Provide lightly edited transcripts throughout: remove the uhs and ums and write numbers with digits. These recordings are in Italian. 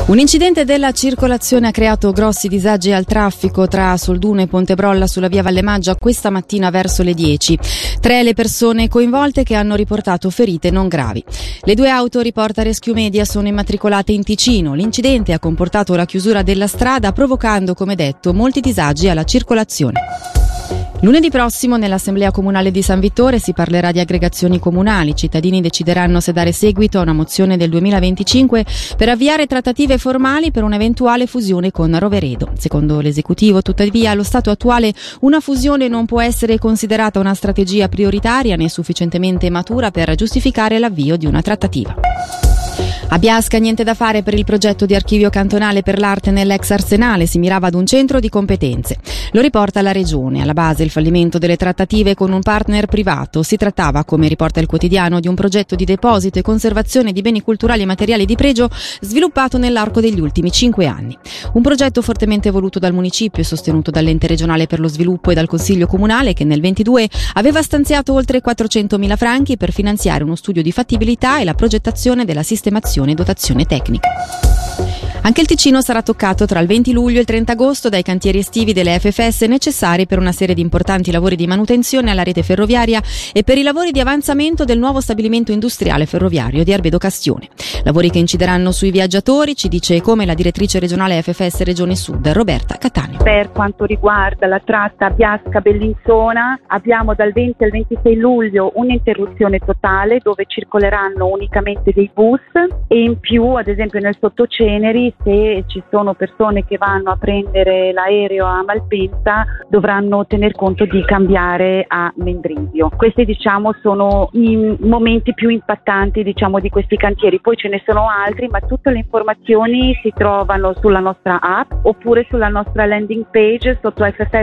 Un incidente della circolazione ha creato grossi disagi al traffico tra Solduno e Pontebrolla sulla via Vallemaggia questa mattina verso le 10. 3 le persone coinvolte che hanno riportato ferite non gravi. Le 2 auto, riporta Rescue Media, sono immatricolate in Ticino. L'incidente ha comportato la chiusura della strada, provocando, come detto, molti disagi alla circolazione. Lunedì prossimo nell'Assemblea Comunale di San Vittore si parlerà di aggregazioni comunali. I cittadini decideranno se dare seguito a una mozione del 2025 per avviare trattative formali per un'eventuale fusione con Roveredo. Secondo l'esecutivo, tuttavia, allo stato attuale una fusione non può essere considerata una strategia prioritaria né sufficientemente matura per giustificare l'avvio di una trattativa. A Biasca niente da fare per il progetto di archivio cantonale per l'arte nell'ex Arsenale, si mirava ad un centro di competenze. Lo riporta la Regione. Alla base il fallimento delle trattative con un partner privato. Si trattava, come riporta il quotidiano, di un progetto di deposito e conservazione di beni culturali e materiali di pregio sviluppato nell'arco degli ultimi 5 anni. Un progetto fortemente voluto dal municipio e sostenuto dall'ente regionale per lo sviluppo e dal Consiglio Comunale, che nel 22 aveva stanziato oltre 400.000 franchi per finanziare uno studio di fattibilità e la progettazione della sistemazione e dotazione tecnica. Anche il Ticino sarà toccato tra il 20 luglio e il 30 agosto dai cantieri estivi delle FFS necessari per una serie di importanti lavori di manutenzione alla rete ferroviaria e per i lavori di avanzamento del nuovo stabilimento industriale ferroviario di Arbedo Castione. Lavori che incideranno sui viaggiatori, ci dice come la direttrice regionale FFS Regione Sud, Roberta Cattaneo. Per quanto riguarda la tratta Biasca-Bellinzona, abbiamo dal 20 al 26 luglio un'interruzione totale dove circoleranno unicamente dei bus e in più, ad esempio nel Sottoceneri, se ci sono persone che vanno a prendere l'aereo a Malpensa dovranno tener conto di cambiare a Mendrisio. Questi sono i momenti più impattanti di questi cantieri. Poi ce ne sono altri, ma tutte le informazioni si trovano sulla nostra app oppure sulla nostra landing page sotto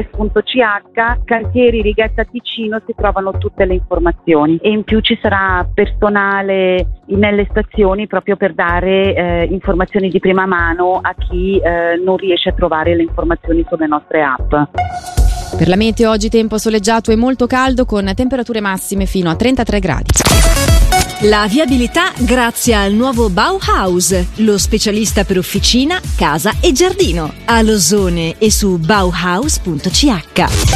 ffs.ch, cantieri Righetta Ticino, si trovano tutte le informazioni e in più ci sarà personale nelle stazioni proprio per dare informazioni di prima mano a chi non riesce a trovare le informazioni sulle nostre app. Per la meteo oggi tempo soleggiato e molto caldo con temperature massime fino a 33 gradi. La viabilità grazie al nuovo Bauhaus, lo specialista per officina, casa e giardino. A Losone e su bauhaus.ch.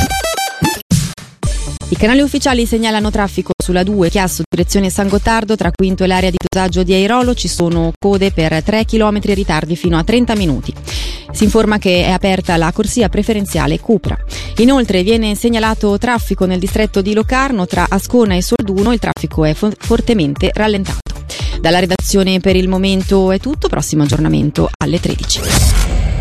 I canali ufficiali segnalano traffico sulla 2 Chiasso direzione San Gottardo, tra Quinto e l'area di dosaggio di Airolo ci sono code per 3 km e ritardi fino a 30 minuti. Si informa che è aperta la corsia preferenziale Cupra. Inoltre viene segnalato traffico nel distretto di Locarno tra Ascona e Solduno, il traffico è fortemente rallentato. Dalla redazione per il momento è tutto, prossimo aggiornamento alle 13.